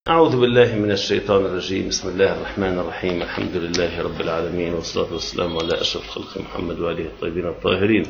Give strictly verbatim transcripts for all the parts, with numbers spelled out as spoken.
أعوذ بالله من الشيطان الرجيم. بسم الله الرحمن الرحيم. الحمد لله رب العالمين، والصلاة والسلام على أشرف خلق محمد وآله الطيبين الطاهرين.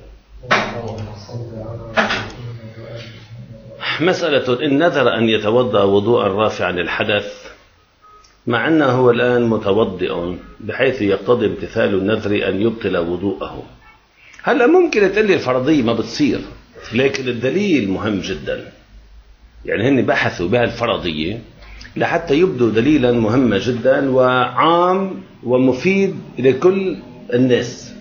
مسألة: إن نذر أن يتوضأ وضوءا رافعا للحدث مع أنه هو الآن متوضئ بحيث يقتضي امتثال النذر أن يبطل وضوءه. هلا ممكن تقول لي الفرضية ما بتصير، لكن الدليل مهم جدا. يعني هن بحثوا بها الفرضية لحتى يبدو دليلا مهما جدا وعام ومفيد لكل الناس.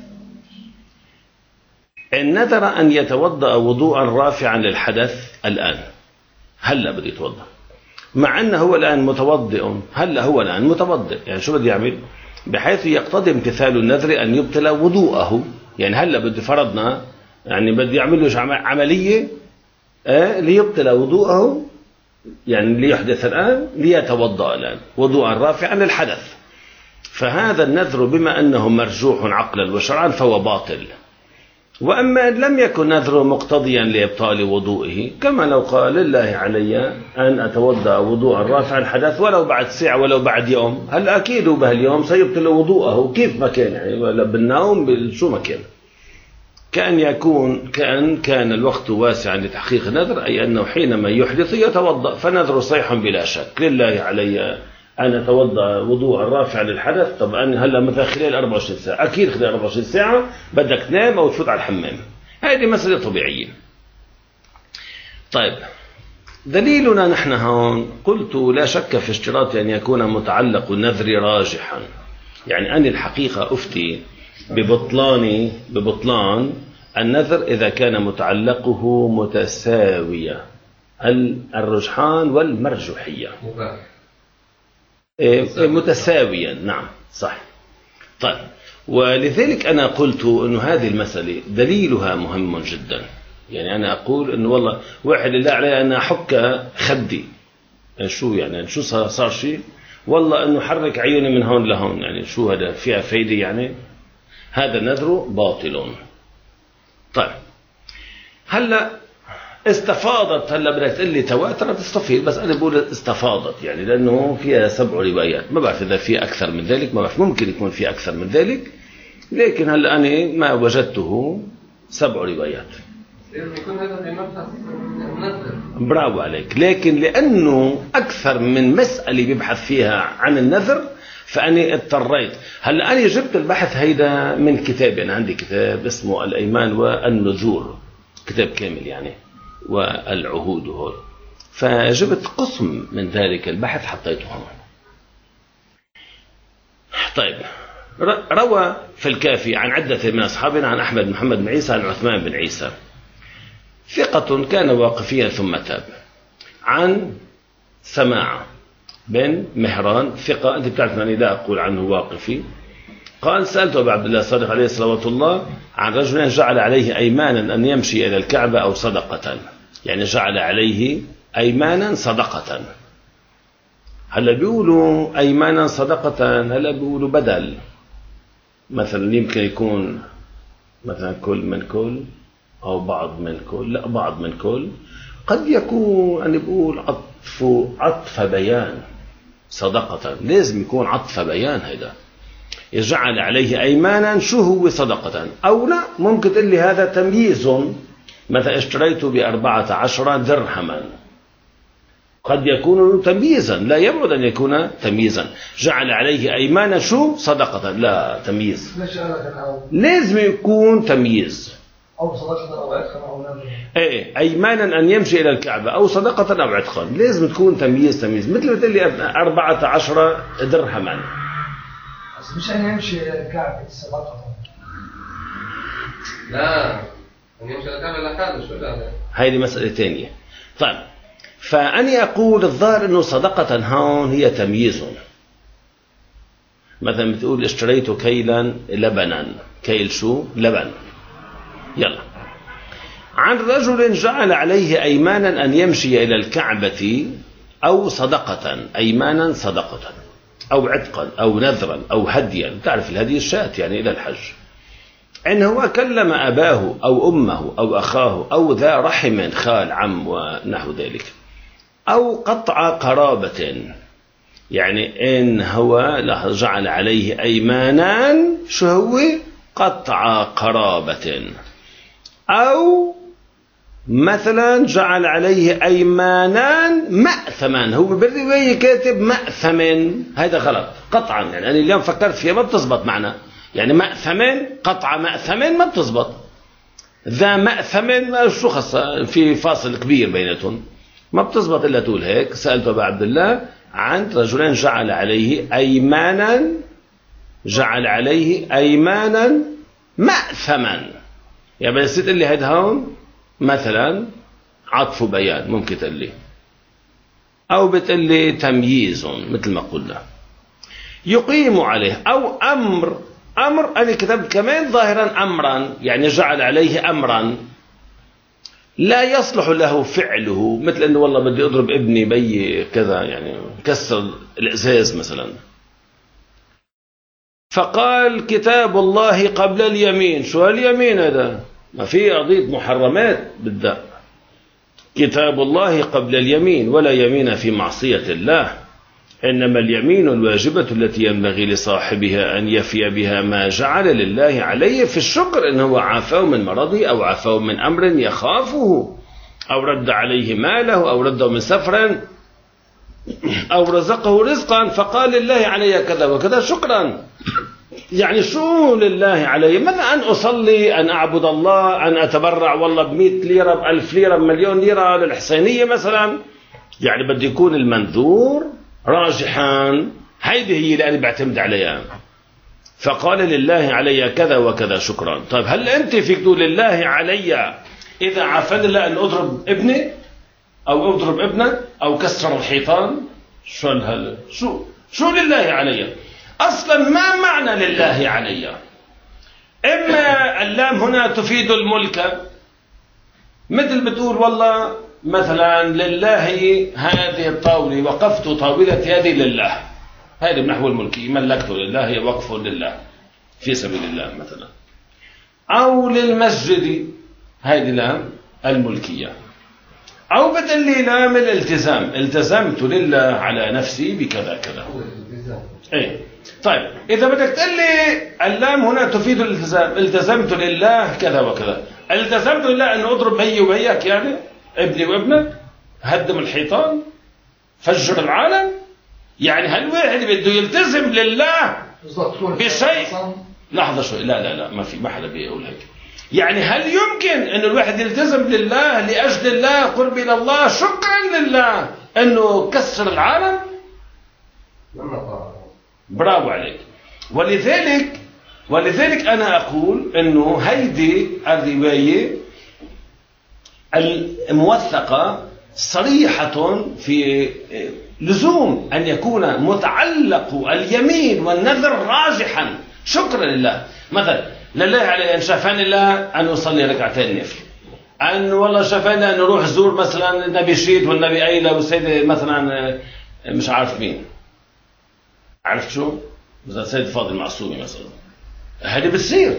إن نذر أن يتوضأ وضوءا رافعا للحدث الآن، هلا بده يتوضأ مع أنه هو الآن متوضئ، هلا هو الآن متوضئ، يعني شو بده يعمل؟ بحيث يقتضي امتثال النذر أن يبطل وضوءه. يعني هلا بده فرضنا يعني بده يعمل له عملية آه ليبطل وضوءه، يعني ليحدث الآن ليتوضأ الآن وضوءا رافعا للحدث. فهذا النذر بما أنه مرجوح عقلا وشرعا فهو باطل. وأما إن لم يكن نذره مقتضيا لإبطال وضوئه، كما لو قال لله علي أن أتوضأ وضوءا رافعا الحدث ولو بعد ساعة ولو بعد يوم، هل أكيد بهاليوم سيبطل وضوءه كيف ما كان، يعني ولا بالنوم بشو ما كان. كأن يكون كأن كان الوقت واسعا لتحقيق النذر، أي أنه حينما يحدث يتوضأ، فنذر صحيح بلا شك. لله علي أن أتوضأ وضوءا رافعا للحدث. طبعا هلا مثلا خلال أربعة وعشرين ساعة، أكيد خلال أربعة وعشرين ساعة بدك تنام أو تفوت على الحمام، هذه مسألة طبيعية. طيب دليلنا نحن هون، قلت لا شك في اشتراط أن يكون متعلق النذر راجحا. يعني أنا الحقيقة أفتي ببطلان ببطلان النذر إذا كان متعلقه متساوية، الرجحان والمرجوحية متساويا. نعم صح. طيب ولذلك أنا قلت أن هذه المسألة دليلها مهم جدا. يعني أنا أقول أنه والله واحد لله علي أن أحك خدي، يعني شو يعني شو صار شيء، والله أنه حرك عيوني من هون لهون، يعني شو هذا فيها فايدة؟ يعني هذا النذر باطل. طيب هلا استفاضت، هلا بدك تقول لي تواترت، تستفيض، بس انا بقول استفاضت يعني لانه فيها سبع روايات. ما بعرف اذا في اكثر من ذلك، ما بعرف، ممكن يكون في اكثر من ذلك، لكن هلا انا ما وجدته سبع روايات. يكون هذا في مبحث النذر. برافو عليك. لكن لانه اكثر من مساله بيبحث فيها عن النذر فأنا اضطريت. هلا أنا جبت البحث هيدا من كتاب، أنا عندي كتاب اسمه الأيمان والنذور، كتاب كامل يعني، والعهود هول، فجبت قسم من ذلك البحث حطيته هون. طيب روى في الكافي عن عدة من أصحابنا عن أحمد محمد بن عيسى عن عثمان بن عيسى، ثقة كان واقفيا ثم تاب، عن سماعة بن مهران ثقة، أنت بتعرف أنني لا أقول عنه واقفي، قال: سألت أبا عبد الله الصادق عليه صلوات الله عن رجل جعل عليه أيمانا أن يمشي إلى الكعبة أو صدقة. يعني جعل عليه أيمانا صدقة. هلا بيقولوا أيمانا صدقة، هلا بيقولوا بدل، مثلا يمكن يكون مثلا كل من كل أو بعض من كل، لا بعض من كل. قد يكون أنا بقول عطف عطف بيان صدقة، لازم يكون عطف بيان. هذا يجعل عليه أيمانا شو هو صدقة، أو لا ممكن تقول لي هذا تمييز، مثلا اشتريت بأربعة عشر درهما، قد يكون تمييزا، لا يبعد أن يكون تمييزا. جعل عليه أيمانا شو صدقة، لا تمييز، لازم يكون تمييز، أو صدقة أو عتقا أو نذر. ايه أيمانا أن يمشي إلى الكعبة أو صدقة أو عتقا، لازم تكون تمييز تمييز. مثل ما تقول لي أربعة عشر درهما، بس مش أن يمشي إلى الكعبة صدقة، لا أن يمشي إلى الكعبة لا حاجة، شو هذا؟ هذه مسألة ثانية. طيب فأني أقول الظاهر أنه صدقة هون هي تمييز. مثلا بتقول اشتريت كيلا لبنا، كيل شو؟ لبن. يلا، عن رجل جعل عليه أيمانا أن يمشي إلى الكعبة أو صدقة، أيمانا صدقة أو عتقا أو نذرا أو هديا، تعرف الهدي الشاة يعني إلى الحج. إن هو كلم أباه أو أمه أو أخاه أو ذا رحم، خال عم ونحو ذلك، أو قطع قرابة، يعني إن هو جعل عليه أيمانا شو هو؟ قطع قرابة. أو مثلا جعل عليه أيمانان مأثما، هو بالرواية كاتب مأثما، هذا غلط قطعا، يعني أنا اليوم فكرت فيها ما بتزبط معنا، يعني مأثما قطع مأثما ما بتزبط، ذا مأثما شو خاصة في فاصل كبير بيناتهم، ما بتزبط إلا تقول هيك. سألت أبا عبد الله عن رجلين جعل عليه أيمانا جعل عليه أيمانا مأثما، يعني بس تقول لي هيدا هون مثلا عطف بيان ممكن تقول لي، أو بتقول لي تمييز مثل ما قلنا. يقيم عليه أو أمر، أمر أنا كتبت كمان ظاهرا أمرا، يعني جعل عليه أمرا لا يصلح له فعله، مثل أنه والله بدي أضرب ابني بي كذا، يعني كسر الإزاز مثلا، فقال كتاب الله قبل اليمين. شو اليمين هذا؟ ما في قضية محرمات بدأ، كتاب الله قبل اليمين، ولا يمين في معصية الله، إنما اليمين الواجبة التي ينبغي لصاحبها أن يفي بها ما جعل لله عليه في الشكر، إنه عافاه من مرضه أو عافاه من أمر يخافه أو رد عليه ماله أو رده من سفر أو رزقه رزقا فقال لله علي كذا وكذا شكرا. يعني شو لله علي؟ مثلا أن أصلي، أن أعبد الله، أن أتبرع والله بمئة ليرة بألف ليرة بمليون ليرة للحسينية مثلا، يعني بده يكون المنذور راجحا، هيدي هي اللي أنا بعتمد عليها. فقال لله علي كذا وكذا شكرا. طيب هل أنت فيك تقول لله علي إذا عافاني الله أن أضرب ابني أو أضرب ابنك أو كسر الحيطان؟ شو هل شو شو لله علي؟ أصلا ما معنى لله علي؟ إما اللام هنا تفيد الملك، مثل بتقول والله مثلا لله هذه الطاولة، وقفت طاولة هذه لله، هذه بنحو الملكي، ملكت لله، هي وقف لله في سبيل الله مثلا. أو للمسجد، هذه لام الملكية. أو بتقلي لام الالتزام، التزمت لله على نفسي بكذا كذا. ايه طيب إذا بدك تقول لي اللام هنا تفيد الالتزام، التزمت لله كذا وكذا، التزمت لله أن أضرب هي وهيك، يعني ابني وابنك، هدم الحيطان، فجر العالم، يعني هل واحد بده يلتزم لله بشيء؟ لحظة شوي، لا لا لا ما في، ما حدا بيقول هيك. يعني هل يمكن أن الواحد يلتزم لله لأجل الله قرب إلى الله شكرا لله أنه كسر العالم؟ برافو عليك. ولذلك ولذلك أنا أقول أنه هيدي الرواية الموثقة صريحة في لزوم أن يكون متعلق اليمين والنذر راجحا شكرا لله. مثلا لله علي أن شافاني الله أن أصلي ركعتين نفل، أن والله شافاني أن نروح زور مثلا النبي شيد والنبي أيلة والسيد مثلا مش عارف مين، عرفت شو؟ مثلا سيد فاضل معصومي مثلا، هذه بتصير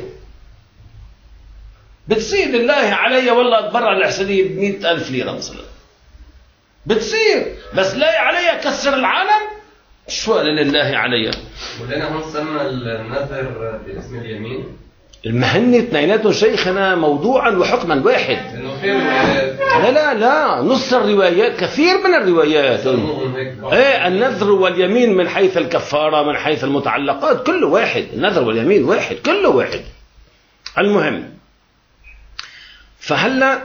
بتصير لله علي والله أتبرع للحسنية بمئة ألف ليرة مثلا، بتصير، بس لا علي كسر العالم. شو لله علي؟ ولنا هون سمى النذر باسم اليمين. المهنة اثنيناتهم شيخنا موضوعا وحكما واحد. لا لا لا نص الروايات، كثير من الروايات ايه النذر واليمين من حيث الكفارة من حيث المتعلقات كله واحد، النذر واليمين واحد كله واحد. المهم فهلا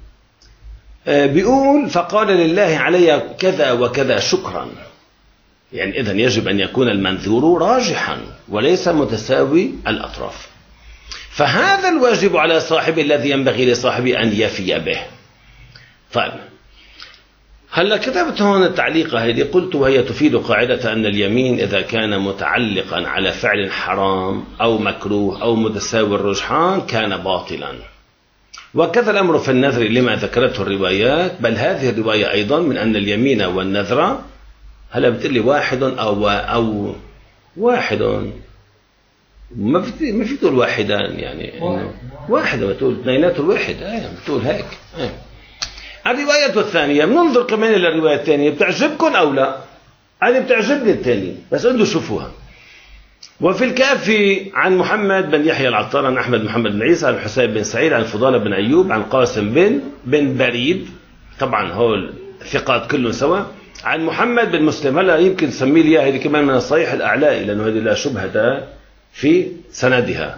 بيقول فقال لله علي كذا وكذا شكرا، يعني إذن يجب أن يكون المنذور راجحا وليس متساوي الأطراف، فهذا الواجب على صاحبه الذي ينبغي لصاحبه أن يفي به. طيب هلا كتبت هون التعليقة هذه، قلت وهي تفيد قاعدة أن اليمين إذا كان متعلقا على فعل حرام أو مكروه أو متساوي الرجحان كان باطلا، وكذا الأمر في النذر لما ذكرته الروايات، بل هذه الرواية أيضا من أن اليمين والنذر، هلا بتقول لي واحد أو أو واحد، ما في ما في تقول واحدان، يعني إنه واحد، بتقول اثنينات الواحد، ايه بتقول هيك. ايه الرواية الثانية بننظر كمان إلى الرواية الثانية، بتعجبكم أو لا؟ أنا بتعجبني الثانية بس أنتوا شوفوها. وفي الكافي عن محمد بن يحيى العطار عن أحمد محمد بن عيسى عن حسين بن سعيد عن فضالة بن أيوب عن قاسم بن بن بريد، طبعا هول ثقات كلهم سوا، عن محمد بن مسلم. هلا يمكن تسمي لي اياها هذه كمان من الصحيح الأعلائي لأنه هذه لا شبهة في سندها.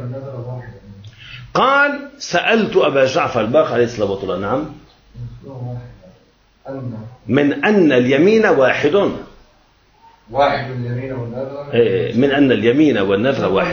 قال سألت أبا جعفر الباقر عليه الصلاة والسلام. نعم، من أن اليمين واحد واحد اليمين والنذر. إيه، من أن اليمين والنذر واحد.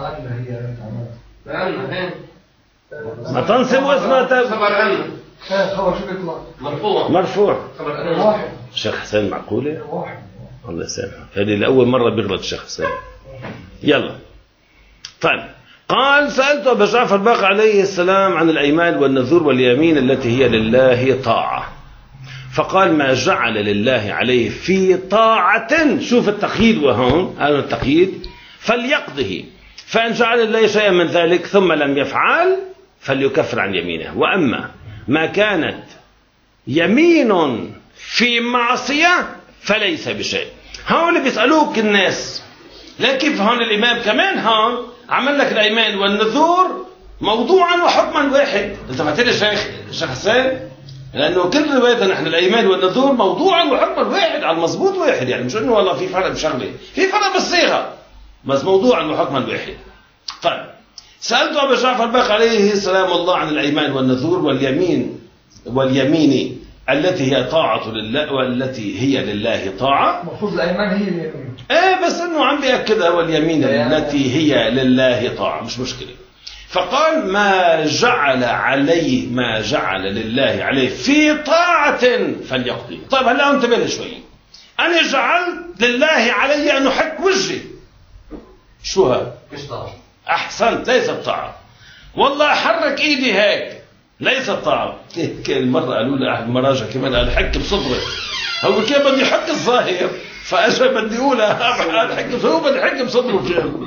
ما تنصب اسمها خبر أن خبر شو بيطلع؟ مرفوع مرفوع. خبر أن واحد. شيخ حسين معقولة؟ واحد. الله يسامحك، هذه لأول مرة بيغلط الشيخ حسين. يلا طيب. قال سألت أبا جعفر الباقر عليه السلام عن الأيمان والنذور واليمين التي هي لله طاعة، فقال ما جعل لله عليه في طاعة، شوف التقييد وهون هذا التقييد، فليقضه، فإن جعل الله شيئا من ذلك ثم لم يفعل فليكفر عن يمينه. وأما ما كانت يمين في معصية فليس بشيء. هون بيسألوك الناس لا كيف هون الإمام كمان هون عمل لك الأيمان والنذور موضوعا وحكما واحد. انت فهمت لي شيخ شيخ حسين؟ لأنه كل رواية نحن الأيمان والنذور موضوعا وحكما واحد على المضبوط واحد، يعني مش إنه والله في فرق بشغلة، في فرق بالصيغة بس موضوعا وحكما واحد. طيب سألت أبا جعفر الباقر عليه السلام الله عن الأيمان والنذور واليمين واليمين التي هي طاعة لله والتي هي لله طاعة. المفروض الأيمان هي اليمين. ايه بس انه عم بيأكدها واليمين التي هي لله طاعة، مش مشكلة. فقال ما جعل عليه ما جعل لله عليه في طاعة فليقضي. طيب هلا انتبه شوي، انا جعلت لله علي ان احك وجهي، شو هذا؟ مش طاعة. احسنت، ليست طاعة. والله احرك ايدي هيك ليست طاعة. كل مرة قالوا لي احد المراجع كمان قال حك بصدرك، هو كيف بدي يحك الظاهر فاجا بدي اقولها قال حك بصدره، هو بدي يحك بصدره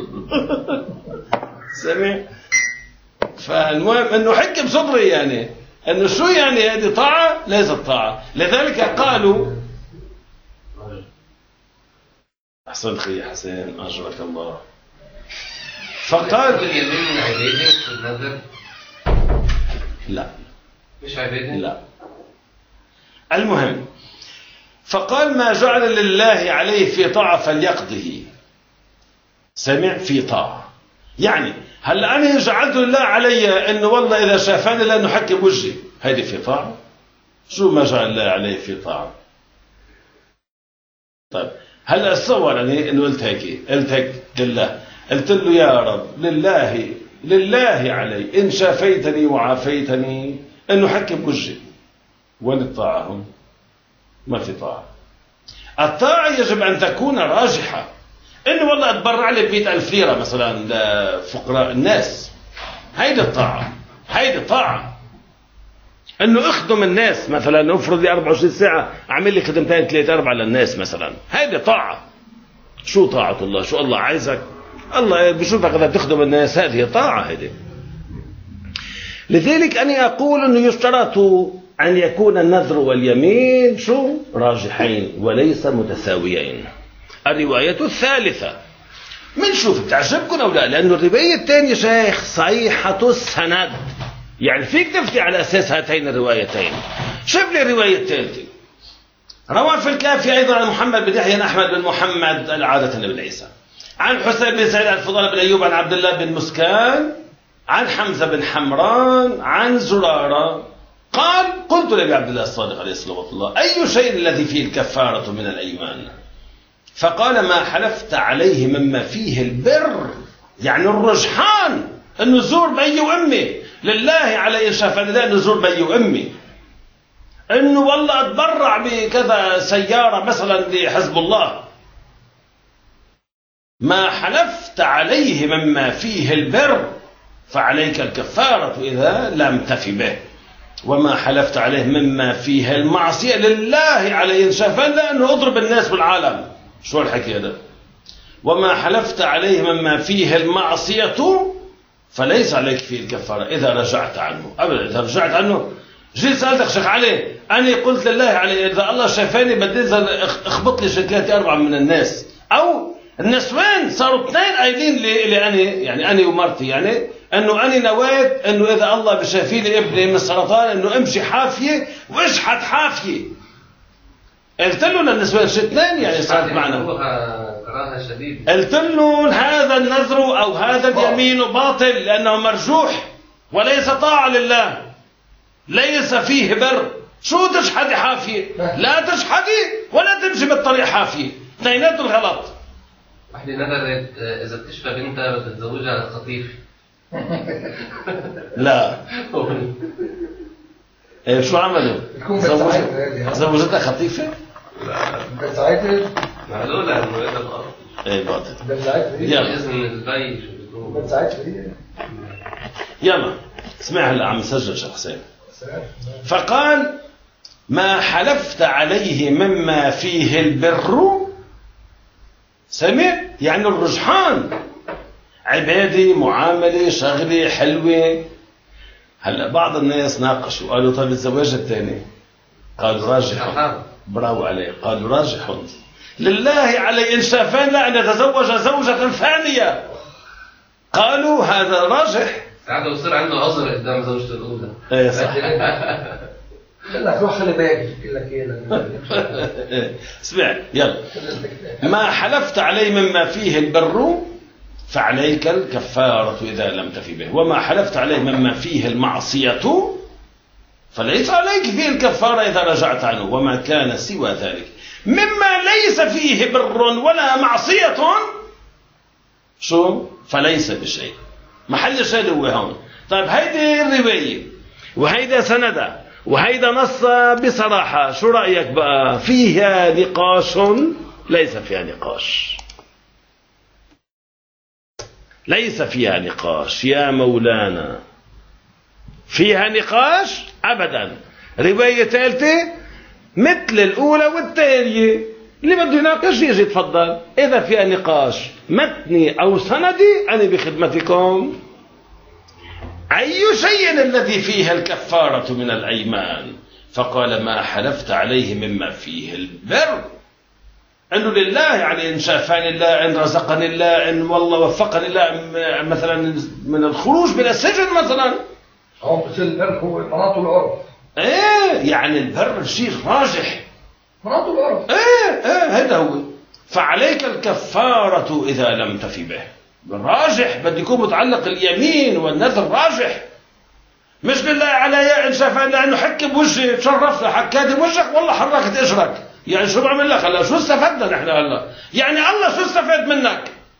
سمع. فالمهم انه حك بصدري، يعني انه شو يعني هذه طاعة ليست طاعة. لذلك قالوا احسنت خي حسين اجرك الله. فقال اليمين من عبيده في النذر لا مش عبيده؟ لا. المهم فقال ما جعل لله عليه في طاعة فليقضه. سمع؟ في طاعة، يعني هلا أنا جعلت لله علي إنه والله إذا شافني لأنه حكم وجهي، هذه في طاعة؟ شو ما جعل الله عليه في طاعة؟ طيب هلا اتصور يعني إنه قلت هيك قلت هيك لله، قلت له يا رب لله لله علي إن شافيتني وعافيتني إنه حكم وجهي، وين الطاعة هون؟ ما في طاعة. الطاعة يجب أن تكون راجحة، إنه والله أتبرع لي بمئة ألف ليرة مثلا لفقراء الناس، هيدي الطاعة، هيدي الطاعة. إنه أخدم الناس مثلا، أفرض لي أربعة وعشرين ساعة أعمل لي خدمتين ثلاثة أربعة للناس مثلا، هيدي طاعة. شو طاعة الله؟ شو الله عايزك؟ الله بشوفك إذا بتخدم الناس، هذه طاعة هذه. لذلك أنا أقول إنه يشترط أن يكون النذر واليمين شو؟ راجحين وليس متساويين. الرواية الثالثة منشوف بتعجبكم أو لا؟ لأنه الرواية الثانية شيخ صحيحة السند، يعني فيك تفتي على أساس هاتين الروايتين. شوف لي الرواية الثالثة، روى في الكافي أيضا عن محمد بن يحيى عن أحمد بن محمد العادة بن عيسى عن حسين بن سعيد عن فضالة بن أيوب عن عبد الله بن مسكان عن حمزة بن حمران عن زرارة قال قلت لأبي عبد الله الصادق عليه الصلاة والسلام أي شيء الذي فيه الكفارة من الأيمان؟ فقال ما حلفت عليه مما فيه البر، يعني الرجحان النزور بي وأمي لله علي إن شافني لا نزور بي وأمي، إنه والله أتبرع بكذا سيارة مثلا لحزب الله. ما حلفت عليه مما فيه البر فعليك الكفارة إذا لم تفي به، وما حلفت عليه مما فيه المعصية لله علي إن شافني لا أنه أضرب الناس بالعالم. شو الحكي هذا؟ وما حلفت عليه مما فيه المعصية فليس عليك فيه الكفارة إذا رجعت عنه. أبدا إذا رجعت عنه جيت سألتك شيخ علي، أنا قلت لله علي إذا الله شافاني بدي أنزل أخبط لي شكلاتي أربعة من الناس، أو النسوان صاروا اثنين قايلين لي اللي أنا يعني أنا ومرتي يعني أنه أنا نويت أنه إذا الله بشافي لي ابني من السرطان أنه أمشي حافية واشحت حافية. قلت له للنسوان شو اثنين يعني صارت معنا. كراهة شديدة. قلت له هذا النذر أو هذا اليمين باطل لأنه مرجوح وليس طاعة لله، ليس فيه بر. شو تشحدي حافية؟ لا تشحدي ولا تمشي بالطريق حافية، اثنيناتهم غلط. واحدة نذرت إذا بتشفى بنتها بتتزوجها خطيف. لا. إيه شو عملوا؟ زوجتها خطيفة؟ لا. بتساعدها؟ معلولة إنه هذا الأرض. إيه باطل. بتساعدها؟ يلا. بإذن البي شو بتقول؟ بتساعدها؟ يلا اسمع هلا عم سجل شيخ حسين. فقال ما حلفت عليه مما فيه البر. سمع يعني الرجحان، عبادي معاملة شغلة حلوة. هلا بعض الناس ناقشوا قالوا طيب الزواج الثاني، قالوا راجح. برافو عليه، قالوا راجح لله علي إن شافان لا أن يتزوج زوجة ثانية، قالوا هذا راجح. ساعات بصير عنده عذر قدام زوجته الأولى. ايه صح. قال لك روح خلي بالك، قال لك ايه اسمع يلا. ما حلفت عليه مما فيه البر فعليك الكفارة إذا لم تفي به، وما حلفت عليه مما فيه المعصية فليس عليك فيه الكفارة إذا رجعت عنه، وما كان سوى ذلك مما ليس فيه بر ولا معصية شو فليس بشيء. محل الشيء هو هون. طيب هيدي الرواية وهيدا سندة وهيدا نص بصراحة، شو رأيك بقى؟ فيها نقاش؟ ليس فيها نقاش، ليس فيها نقاش يا مولانا. فيها نقاش أبدا. رواية ثالثة مثل الأولى والثانية، اللي بده يناقش يجي تفضل. إذا فيها نقاش متني أو سندي أنا بخدمتكم. أي شيء الذي فيها الكفارة من الأيمان؟ فقال ما حلفت عليه مما فيه البر، أنه لله يعني إن شافاني الله، إن رزقني الله، إن والله وفقني الله مثلا من الخروج من السجن مثلا. أو بس البر هو مناط العرف. إيه يعني البر شيء راجح، مناط العرف. إيه إيه هذا هو. فعليك الكفارة إذا لم تفي به. راجح بده يكون متعلق اليمين والنذر راجح، مش لله علي إن شافاني لأنه حكي بوجهي تشرفنا حكادي بوجهك والله حركت إجرك. يعني شو بعمل لك هلا؟ شو استفدنا نحن هلا؟ يعني الله شو استفاد منك؟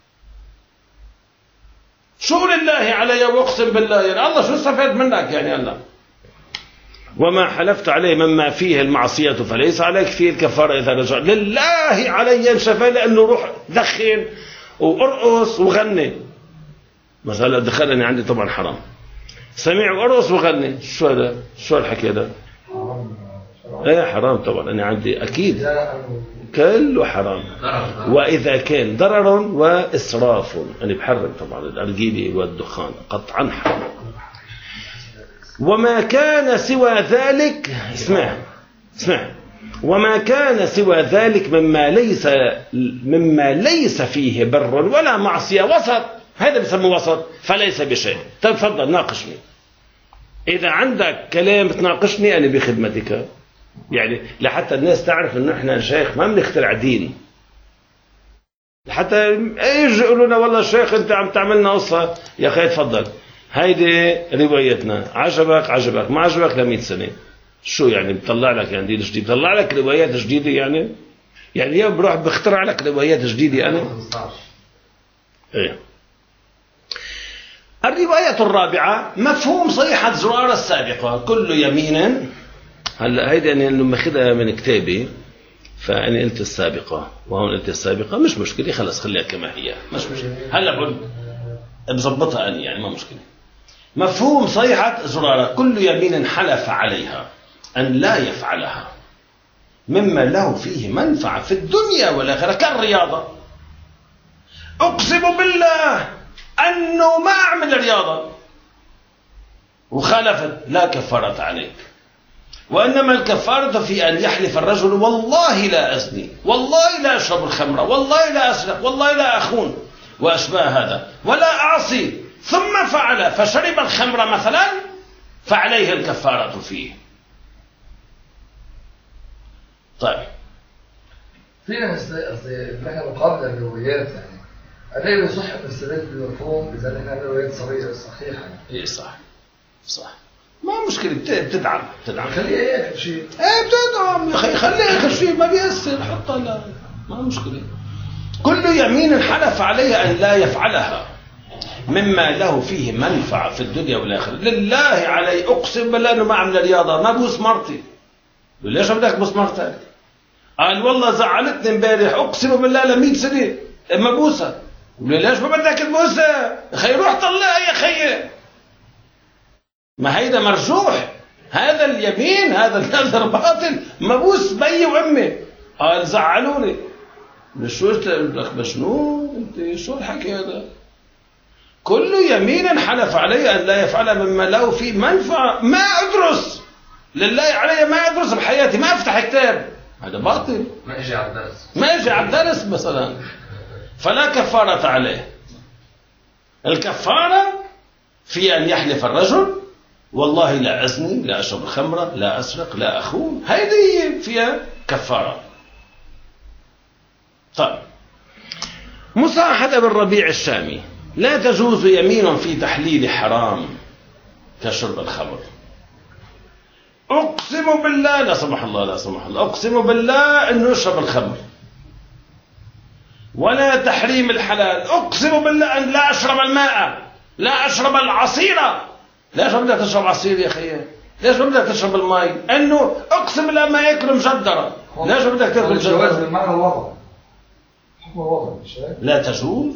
شو لله علي واقسم بالله، يعني الله شو استفاد منك يعني هلا؟ وما حلفت عليه مما فيه المعصية فليس عليك فيه الكفارة إذا رجع. لله علي إن شافاني لأنه روح دخن وارقص وغني مثلا. دخلني عندي طبعا حرام، سمع وارقص وغني، شو هذا؟ شو الحكي هذا؟ ايه حرام طبعا. انا عندي اكيد كله حرام. واذا كان ضرر واسراف انا بحرم طبعا الارجيله والدخان قطعا حرام. وما كان سوى ذلك اسمع اسمع وما كان سوى ذلك مما ليس مما ليس فيه بر ولا معصية وسط، هذا بسموه وسط، فليس بشيء. تفضل ناقشني، إذا عندك كلام تناقشني أنا بخدمتك، يعني لحتى الناس تعرف إنه إحنا شيخ ما بنخترع دين. حتى يجي يقولوا لنا والله الشيخ أنت عم تعملنا قصة، يا أخي تفضل هيدي روايتنا، عجبك عجبك ما عجبك لمئة سنة. شو يعني بطلع لك يعني دين جديد؟ بطلع لك روايات جديدة يعني؟ يعني يوم بروح بخترع لك روايات جديدة أنا؟ إيه. الرواية الرابعة مفهوم صيحة زرارة السابقة كل يمين. هلا هيدي أنا يعني ماخذها من كتابي، فأنا قلت السابقة وهون قلت السابقة، مش مشكلة خلص خليها كما هي مش مشكلة. هلا بقول بظبطها أنا يعني ما مشكلة. مفهوم صيحة زرارة كل يمين حلف عليها أن لا يفعلها مما له فيه منفعة في الدنيا والآخرة كالرياضة. أقسم بالله أنه ما أعمل رياضة وخالفت لا كفارة عليك. وإنما الكفارة في أن يحلف الرجل والله لا أزني، والله لا أشرب الخمر، والله لا أسرق، والله لا أخون وأشباه هذا، ولا أعصي، ثم فعل فشرب الخمر مثلا، فعليه الكفارة فيه. طيب في ناس نحن مقابل الروايات يعني أدري يصح الاستدلال بالمفهوم إذا نحن الروايات صحيحة صحيحة. إيه صح صح، ما مشكلة، بتدعم بتدعم خليها آخر شيء. إيه بتدعم يا أخي، خليها آخر شيء، ما بيأثر، حطها لا، ما مشكلة. كل يمين حلف عليه أن لا يفعلها مما له فيه منفعة في الدنيا والآخرة، لله علي أقسم بالله أنه ما عمل رياضة، ما بوس مرتي. ليش بدك بوس مرتك؟ قال والله زعلتني امبارح اقسم بالله لمية سنه اما بوسه. ليش ما بدك تبوسها؟ اخي روح طلعها يا خيي. ما هيدا مرجوح، هذا اليمين، هذا النذر باطل، ما بوس بي وامي. قال زعلوني. شو لك مجنون انت؟ شو الحكي هذا؟ كل يمين حلف علي ان لا يفعل مما له فيه منفعه، ما ادرس لله علي، ما ادرس بحياتي، ما افتح كتاب، هذا باطل. ما اجي على الدرس، ما اجي على الدرس مثلا، فلا كفارة عليه. الكفارة في أن يحلف الرجل والله لا أزني، لا أشرب الخمرة، لا أسرق، لا أخون، هذه فيها كفارة. طيب مصاحب أبي الربيع الشامي: لا تجوز يمين في تحليل حرام كشرب الخمر. أقسم بالله، لا سمح الله لا سمح الله، أقسم بالله أنه يشرب الخمر. ولا تحريم الحلال، أقسم بالله أن لا أشرب الماء، لا أشرب العصير. ليش بدك تشرب عصير يا أخي؟ ليش بدك تشرب الماء؟ أنه أقسم بالله ما يأكل مجدرة. ليش بدك تأكل مجدرة؟ الجواز بالمعنى الوضع، حكم الوضع مش هيك؟ لا تجوز،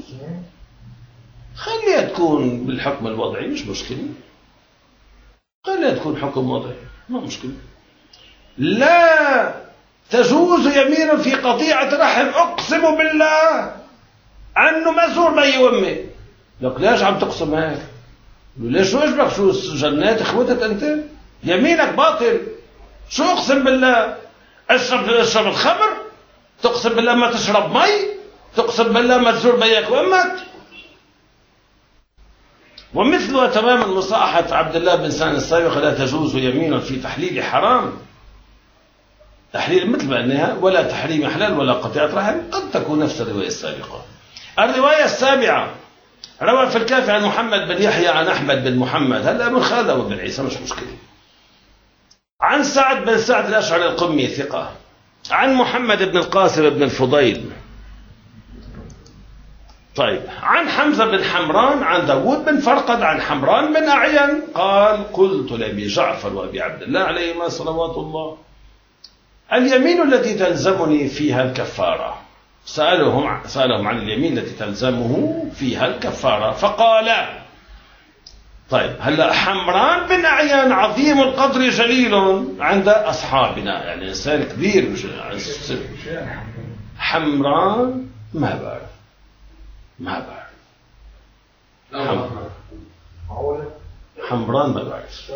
خليها تكون بالحكم الوضعي، مش مشكلة، خليها تكون حكم وضعي، ما مشكلة. لا تجوز يمين في قطيعة رحم، أقسم بالله أنه ما زور بي وأمي. لك ليش عم تقسم هيك؟ ليش؟ شو اجبك؟ شو جنات اخوتك أنت؟ يمينك باطل. شو أقسم بالله؟ اشرب اشرب الخمر؟ تقسم بالله ما تشرب مي؟ تقسم بالله ما تزور بيك وأمك؟ ومثلها تماما مصاحة عبد الله بن سان السابقة: لا تجوز يمين في تحليل حرام، تحليل مثل ما أنها، ولا تحريم حلال ولا قطيعة رحم. قد تكون نفس الرواية السابقة. الرواية السابعة: روى في الكافي عن محمد بن يحيى عن أحمد بن محمد، هلا من خالد بن عيسى مش مشكلة، عن سعد بن سعد الأشعري القمي ثقة، عن محمد بن القاسم بن الفضيل. طيب عن حمزة بن حمران عن داود بن فرقد عن حمران بن أعين قال: قلت لأبي جعفر وأبي عبد الله عليهما صلوات الله: اليمين التي تلزمني فيها الكفارة. سألهم سألهم عن اليمين التي تلزمه فيها الكفارة فقال: طيب هلا حمران بن أعين عظيم القدر جليل عند أصحابنا، يعني إنسان كبير. حمران ما بعرف ما بعرف حمران ما بعرف،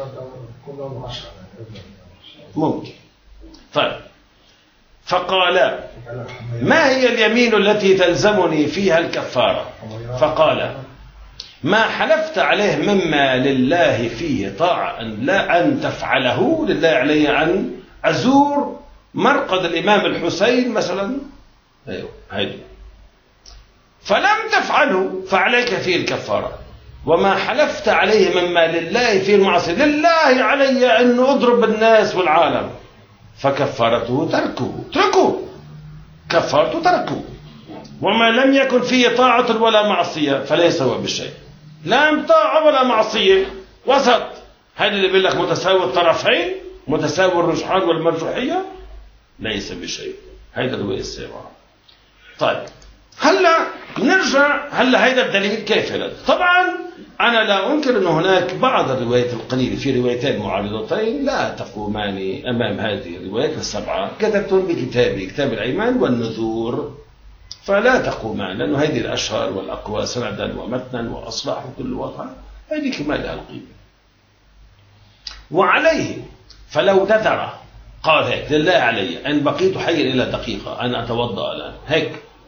ممكن. طيب فقال: ما هي اليمين التي تلزمني فيها الكفارة؟ فقال: ما حلفت عليه مما لله فيه طاعة أن لا أن تفعله، لله علي أن أزور مرقد الإمام الحسين مثلا، أيوه هيدي، فلم تفعله فعليك فيه الكفارة. وما حلفت عليه مما لله فيه المعصية، لله علي أن أضرب الناس والعالم، فكفارته تركه تركه كفارته تركه. وما لم يكن فيه طاعة ولا معصية فليس هو بشيء، لا طاعة ولا معصية، وسط. هذا اللي بيقول لك متساوي الطرفين، متساوي الرجحان والمرجوحية، ليس بشيء. هذا الرواية السابعة. طيب هلا نرجع، هلا هيدا الدليل كيف لد؟ طبعا أنا لا أنكر أن هناك بعض الروايات القليلة، في روايتين معارضتين لا تقومان أمام هذه الروايات السبعة، كتبتهم بكتابي كتاب الأيمان والنذور، فلا تقومان، لأنه هذه الأشهر والأقوى سندا ومتنا وأصلح وكل وضع، هذه كما لها القيمة. وعليه فلو نذر قال هيك لله علي ان بقيت حيا الى دقيقه ان اتوضا الان هيك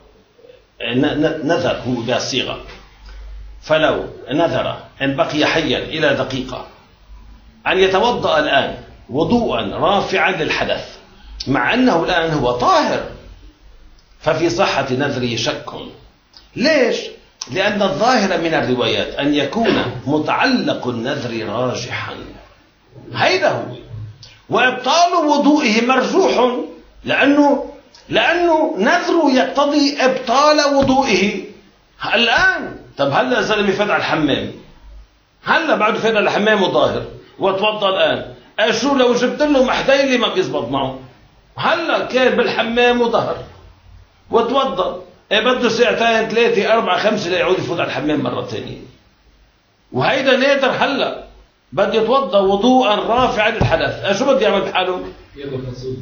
نذر هو بهالصيغه، فلو نذر ان بقي حيا الى دقيقه ان يتوضا الان وضوءا رافعا للحدث مع انه الان هو طاهر، ففي صحه نذره شك. ليش؟ لان الظاهر من الروايات ان يكون متعلق النذر راجحا، هيدا هو، وابطال وضوئه مرجوح لانه لانه نذره يقتضي ابطال وضوئه. الان طب هلا زلمه فات على الحمام، هلا بعده فات على الحمام وظاهر وتوضا الان، شو لو جبت له محديلي ما بيزبط معه، هلا كان بالحمام وظهر وتوضا، ايه بده ساعتين ثلاثه اربعه خمسه ليعود يفوت على الحمام مره ثانيه، وهيدا نادر. هلا بده يتوضا وضوءا رافعا للحدث، شو بده يعمل بحاله؟ يلا فصول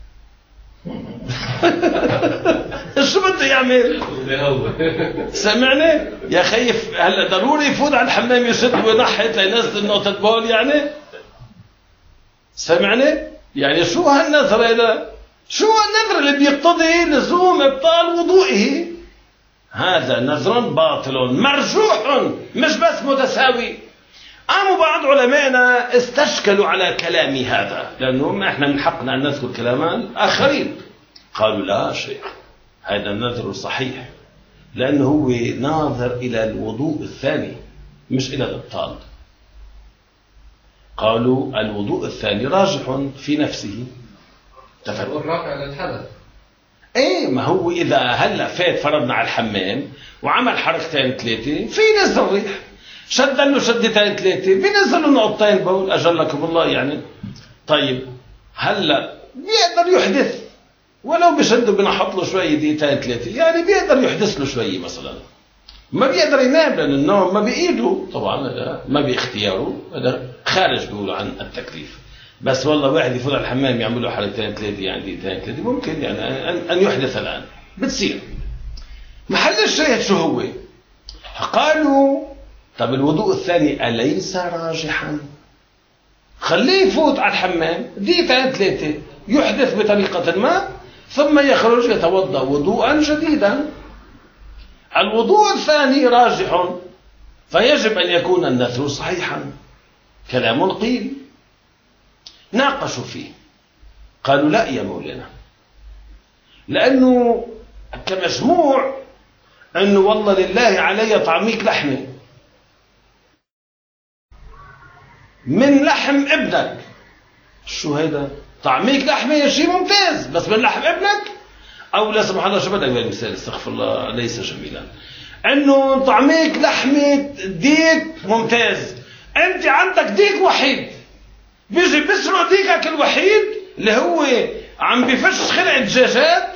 شو بده يعمل؟ سمعني يا خيف، هلا ضروري يفوت على الحمام يشد وينحت لينزل نقطة بول يعني؟ سمعني؟ يعني شو هالنذر هذا؟ شو النذر اللي بيقتضي لزوم ابطال وضوئه؟ هذا نذر باطل مرجوح مش بس متساوي. قاموا بعض علمائنا استشكلوا على كلامي هذا، لأنه احنا من حقنا أن نذكر كلام الآخرين. قالوا لا شيخ، هذا النذر صحيح لأنه هو ناظر إلى الوضوء الثاني مش إلى الإبطال. قالوا الوضوء الثاني راجح في نفسه. تفرق الرافع للحدث. ايه ما هو إذا هلا فات فرضنا على الحمام وعمل حركتين ثلاثة في نزل الريح، شد له شدتين ثلاثة بينزلوا نقطتين بقول أجلكم الله يعني. طيب هلا بيقدر يحدث ولو بشده بنحط له شوية دقيقتين ثلاثة، يعني بيقدر يحدث له شوية مثلا. ما بيقدر ينام لأن النوم ما بإيده طبعا، ما باختياره، هذا خارج بيقولوا عن التكليف. بس والله واحد يفوت على الحمام يعمل له حركتين ثلاثة يعني دقيقتين ثلاثة ممكن يعني أن يحدث الآن بتصير. محل الشاهد شو هو؟ قالوا طب الوضوء الثاني أليس راجحا؟ خليه يفوت على الحمام دقيقتين ثلاثة يحدث بطريقة ما ثم يخرج يتوضأ وضوءا جديدا. الوضوء الثاني راجح فيجب أن يكون النذر صحيحا. كلام قيل. ناقشوا فيه قالوا لا يا مولانا، لأنه كمجموع أنه والله لله علي طعميك لحمة من لحم ابنك. شو هيدا؟ طعميك لحمة يا شيء ممتاز، بس من لحم ابنك؟ أو لا سبحان الله شو بدك بالمثال استغفر الله ليس جميلا، أنه طعميك لحمة ديك ممتاز، أنت عندك ديك وحيد بيجي بسرق ديكك الوحيد اللي هو عم بفش خلع دجاجات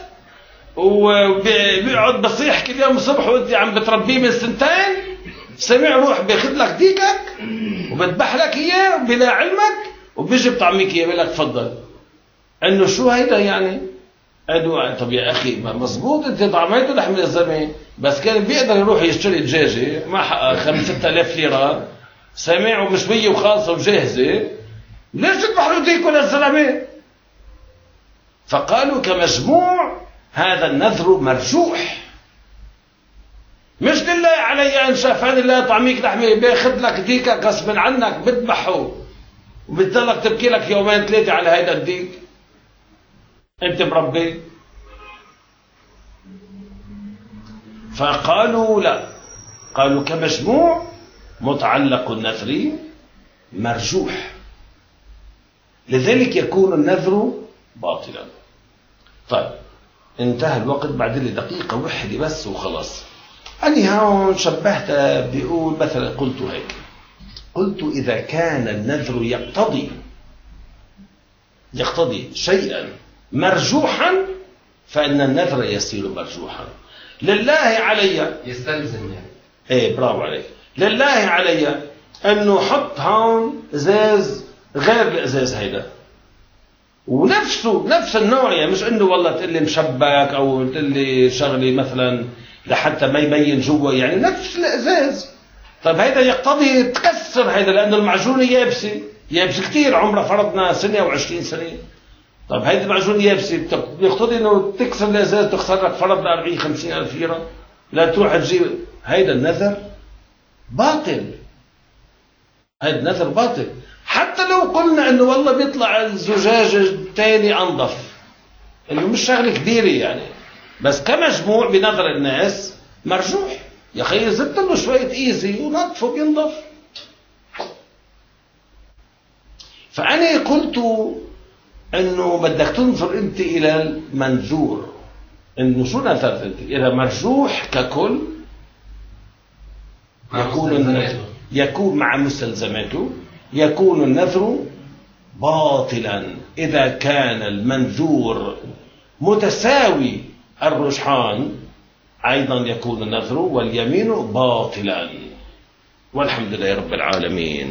وبيقعد بصيح كل يوم الصبح وانت عم بتربيه من سنتين، سمع روح بياخذ لك ديكك وبذبح لك اياه بلا علمك وبيجي بطعميك اياه بيقول لك تفضل. انه شو هيدا يعني؟ قالوا طب يا اخي مزبوط انت طعميته لحم الزلمه، بس كان بيقدر يروح يشتري دجاجه مع حقها خمسة ستة آلاف ليره سامع ومشويه وخالصه وجاهزه، ليش تذبح له ديكه للزلمه؟ فقالوا كمجموع هذا النذر مرجوح، مش لله علي ان شافان الله طعميك لحمه بياخذ لك ديكك غصبا عنك بتذبحه وبتضلك تبكي لك يومين ثلاثه على هيدا الديك انت مربي. فقالوا لا، قالوا كمجموع متعلق النذر مرجوح، لذلك يكون النذر باطلا. طيب انتهى الوقت، بعد لي دقيقة وحدة بس وخلاص. أنا هون شبهت بيقول مثلا قلت هيك، قلت إذا كان النذر يقتضي يقتضي شيئا مرجوحا فإن النذر يصير مرجوحا. لله علي يستلزم يعني ايه برافو عليك، لله علي انه حط هون ازاز غير الازاز هيدا ونفسه نفس النوع، يعني مش انه والله تقول لي مشبك او تقول لي شغله مثلا لحتى ما يبين جوا، يعني نفس الازاز. طيب هيدا يقتضي تكسر هيدا لانه المعجونه يابسه، يابسة كثير عمرها فرضنا سنة أو عشرين سنة. طب هيدي المعجون يابسة بيقتضي إنه تكسر الأزاز تخسر لك فرض أربعين خمسين ألف ليرة، لا تروح تجيب. هيدا النذر باطل، هيدا النذر باطل. حتى لو قلنا إنه والله بيطلع الزجاج الثاني أنظف، إنه مش شغلة كبيرة يعني، بس كمجموع بنظر الناس مرجوح. يا أخي زدت له شوية إيزي ونظفه بينظف. فأنا قلت إنه بدك تنظر أنت إلى المنذور، إنه شو نذرت أنت؟ إذا مرجوح ككل يكون النذر يكون مع مستلزماته يكون النذر باطلا. إذا كان المنذور متساوي الرجحان أيضا يكون النذر واليمين باطلا. والحمد لله رب العالمين.